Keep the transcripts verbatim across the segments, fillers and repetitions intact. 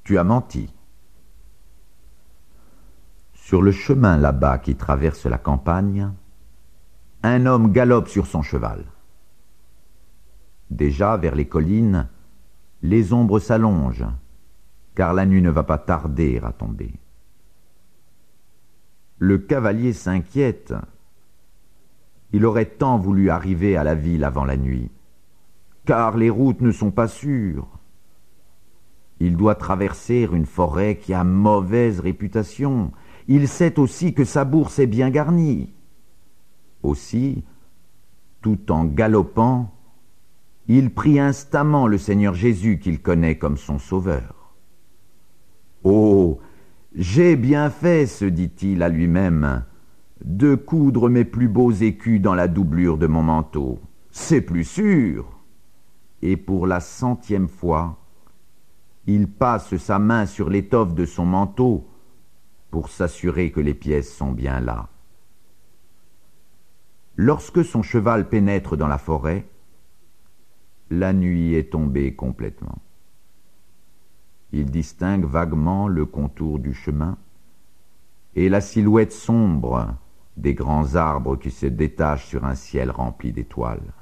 Tu as menti. Sur le chemin là-bas qui traverse la campagne, un homme galope sur son cheval. Déjà, vers les collines, les ombres s'allongent, car la nuit ne va pas tarder à tomber. Le cavalier s'inquiète. Il aurait tant voulu arriver à la ville avant la nuit, car les routes ne sont pas sûres. Il doit traverser une forêt qui a mauvaise réputation. Il sait aussi que sa bourse est bien garnie. Aussi, tout en galopant, il prie instamment le Seigneur Jésus qu'il connaît comme son sauveur. « Oh, j'ai bien fait, se dit-il à lui-même, de coudre mes plus beaux écus dans la doublure de mon manteau. C'est plus sûr. » Et pour la centième fois, il passe sa main sur l'étoffe de son manteau pour s'assurer que les pièces sont bien là. Lorsque son cheval pénètre dans la forêt, la nuit est tombée complètement. Il distingue vaguement le contour du chemin et la silhouette sombre des grands arbres qui se détachent sur un ciel rempli d'étoiles.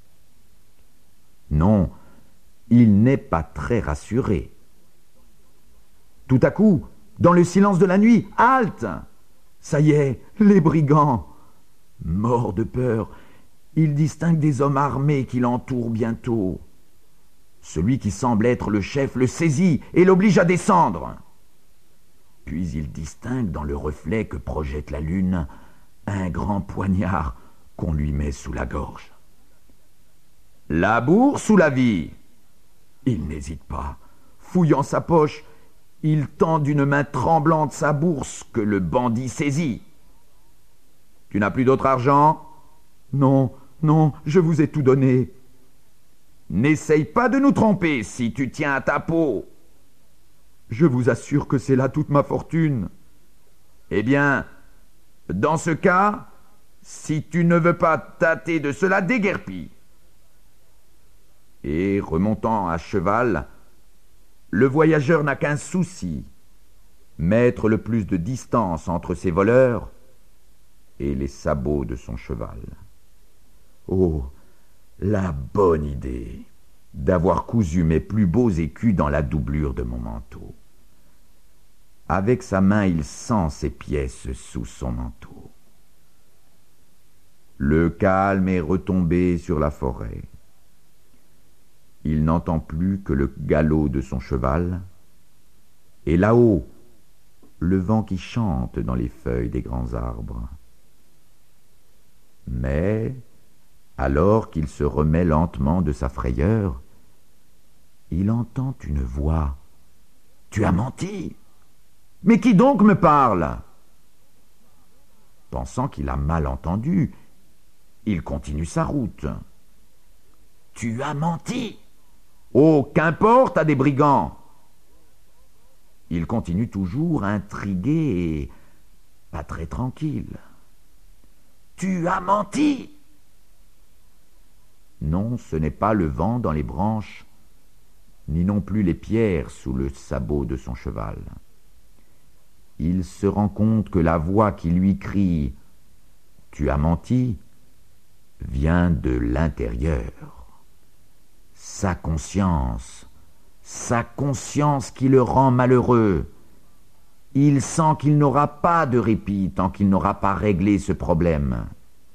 Non, il n'est pas très rassuré. Tout à coup, dans le silence de la nuit, halte! Ça y est, les brigands! Mort de peur, il distingue des hommes armés qui l'entourent bientôt. Celui qui semble être le chef le saisit et l'oblige à descendre. Puis il distingue dans le reflet que projette la lune un grand poignard qu'on lui met sous la gorge. La bourse ou la vie? Il n'hésite pas. Fouillant sa poche, il tend d'une main tremblante sa bourse que le bandit saisit. « Tu n'as plus d'autre argent ?»« Non, non, je vous ai tout donné. »« N'essaye pas de nous tromper si tu tiens à ta peau. »« Je vous assure que c'est là toute ma fortune. »« Eh bien, dans ce cas, si tu ne veux pas tâter de cela, déguerpis. » Et remontant à cheval, le voyageur n'a qu'un souci, mettre le plus de distance entre ses voleurs et les sabots de son cheval. Oh, la bonne idée d'avoir cousu mes plus beaux écus dans la doublure de mon manteau. Avec sa main, il sent ses pièces sous son manteau. Le calme est retombé sur la forêt. Il n'entend plus que le galop de son cheval, et là-haut, le vent qui chante dans les feuilles des grands arbres. Mais, alors qu'il se remet lentement de sa frayeur, il entend une voix. « Tu as menti! Mais qui donc me parle ?» Pensant qu'il a mal entendu, il continue sa route. « Tu as menti! Oh, qu'importe à des brigands !» Il continue toujours intrigué et pas très tranquille. « Tu as menti !» Non, ce n'est pas le vent dans les branches, ni non plus les pierres sous le sabot de son cheval. Il se rend compte que la voix qui lui crie « Tu as menti !» vient de l'intérieur. Sa conscience, sa conscience qui le rend malheureux. Il sent qu'il n'aura pas de répit tant qu'il n'aura pas réglé ce problème.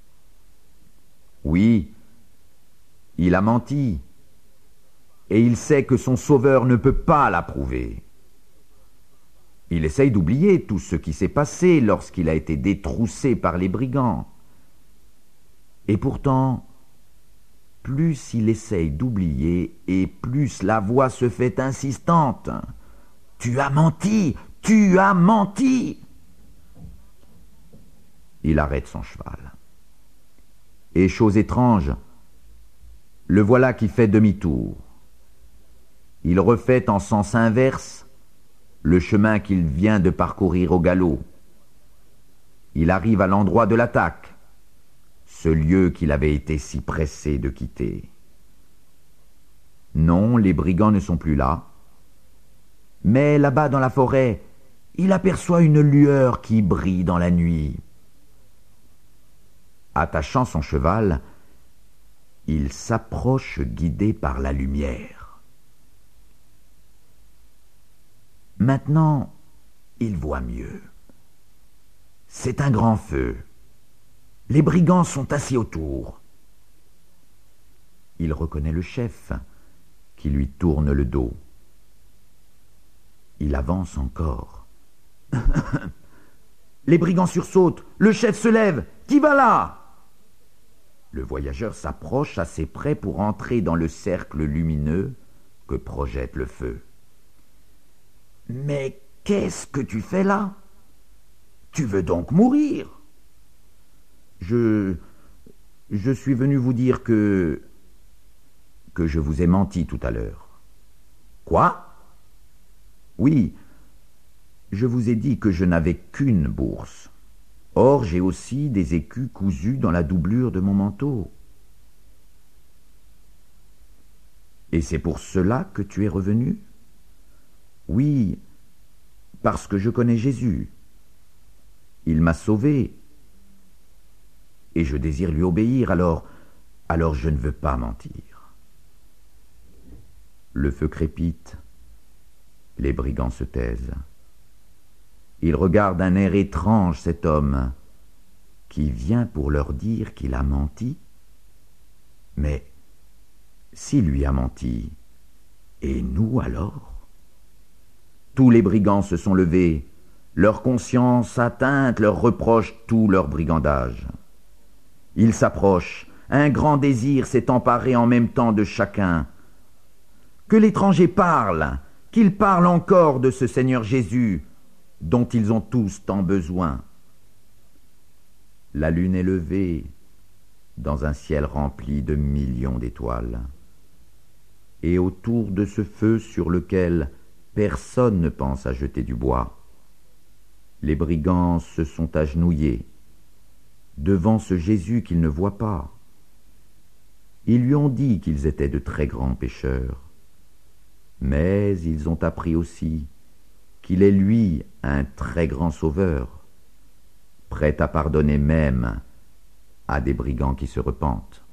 Oui, il a menti, et il sait que son sauveur ne peut pas l'approuver. Il essaye d'oublier tout ce qui s'est passé lorsqu'il a été détroussé par les brigands. Et pourtant, plus il essaye d'oublier, et plus la voix se fait insistante. « Tu as menti! Tu as menti !» Il arrête son cheval. Et chose étrange, le voilà qui fait demi-tour. Il refait en sens inverse le chemin qu'il vient de parcourir au galop. Il arrive à l'endroit de l'attaque, ce lieu qu'il avait été si pressé de quitter. Non, les brigands ne sont plus là, Mais là-bas dans la forêt, il aperçoit une lueur qui brille dans la nuit. Attachant son cheval, il s'approche guidé par la lumière. Maintenant, il voit mieux. C'est un grand feu. Les brigands sont assis autour. Il reconnaît le chef, qui lui tourne le dos. Il avance encore. Les brigands sursautent. Le chef se lève. Qui va là? Le voyageur s'approche assez près pour entrer dans le cercle lumineux que projette le feu. Mais qu'est-ce que tu fais là? Tu veux donc mourir? Je... Je suis venu vous dire que... que je vous ai menti tout à l'heure. Quoi? Oui, je vous ai dit que je n'avais qu'une bourse. Or, j'ai aussi des écus cousus dans la doublure de mon manteau. Et c'est pour cela que tu es revenu? Oui, parce que je connais Jésus. Il m'a sauvé. Et je désire lui obéir, alors, alors je ne veux pas mentir. Le feu crépite. Les brigands se taisent. Ils regardent d'un air étrange cet homme qui vient pour leur dire qu'il a menti. Mais s'il lui a menti, et nous alors? Tous les brigands se sont levés, leur conscience atteinte leur reproche tout leur brigandage. Ils s'approchent, un grand désir s'est emparé en même temps de chacun. Que l'étranger parle, qu'il parle encore de ce Seigneur Jésus, dont ils ont tous tant besoin. La lune est levée dans un ciel rempli de millions d'étoiles. Et autour de ce feu sur lequel personne ne pense à jeter du bois, les brigands se sont agenouillés devant ce Jésus qu'ils ne voient pas. Ils lui ont dit qu'ils étaient de très grands pécheurs, mais ils ont appris aussi qu'il est lui un très grand sauveur, prêt à pardonner même à des brigands qui se repentent.